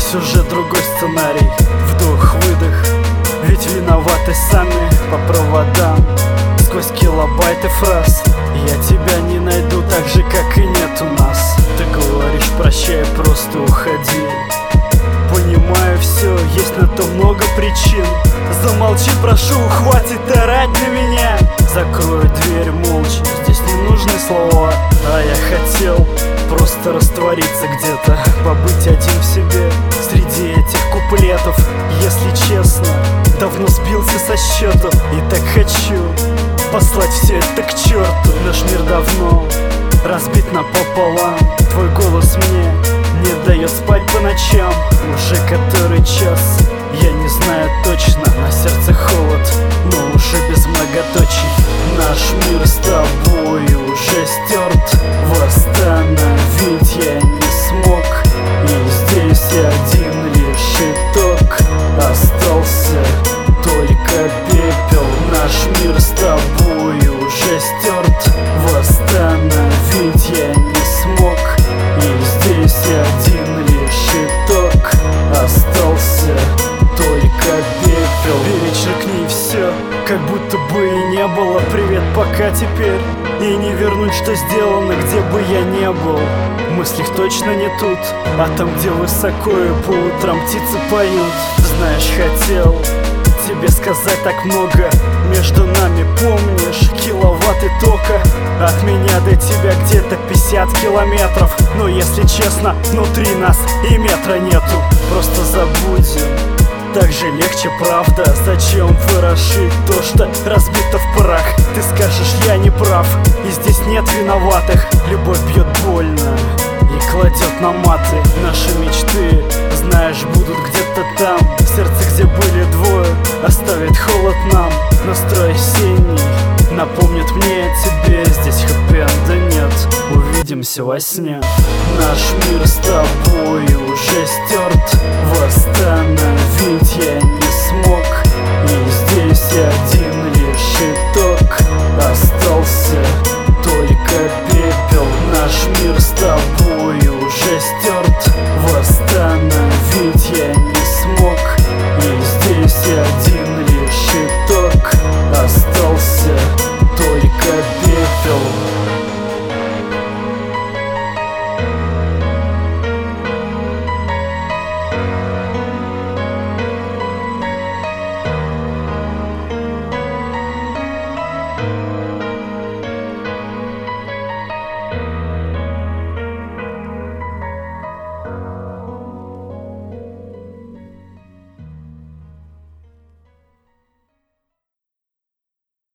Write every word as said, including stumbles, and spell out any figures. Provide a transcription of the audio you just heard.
Здесь уже другой сценарий. Вдох-выдох, ведь виноваты сами по проводам. Сквозь килобайты фраз я тебя не найду, так же, как и нет у нас. Ты говоришь прощай, просто уходи. Понимаю все, есть на то много причин. Замолчи, прошу, хватит орать на меня. Закрою дверь молча, здесь не нужны слова. А я хотел просто раствориться где-то, побыть один в себе среди этих куплетов. Если честно, давно сбился со счету и так хочу послать все это к черту. Наш мир давно разбит напополам. Твой голос мне не дает спать по ночам. Уже который час, я не знаю точно. На сердце холод, но уже без многоточий. Наш мир с тобой уже стерт. Восстановить я не смог. И здесь один лишь итог. Остался только пепел. Наш мир с тобой уже стерт. Восстановить я не смог. И здесь один лишь итог. Остался только пепел. Перечеркни все, как будто бы и не было. Привет, пока теперь. И не вернуть, что сделано, где бы я не был. В мыслях точно не тут, а там, где высоко и по утрам птицы поют. Знаешь, хотел тебе сказать так много. Между нами, помнишь, киловатты тока. От меня до тебя где-то пятьдесят километров. Но если честно, внутри нас и метра нету. Просто забудем, так же легче, правда. Зачем ворошить то, что разбито в прах? Ты скажешь, я не прав, и здесь нет виноватых. Любовь бьет больно и кладет на маты. Наши мечты, знаешь, будут где-то там. Сердце, где были двое, оставит холод нам. Настрой осенний напомнит мне о тебе. Здесь хэппи-энда нет, увидимся во сне. Наш мир с тобой уже стер.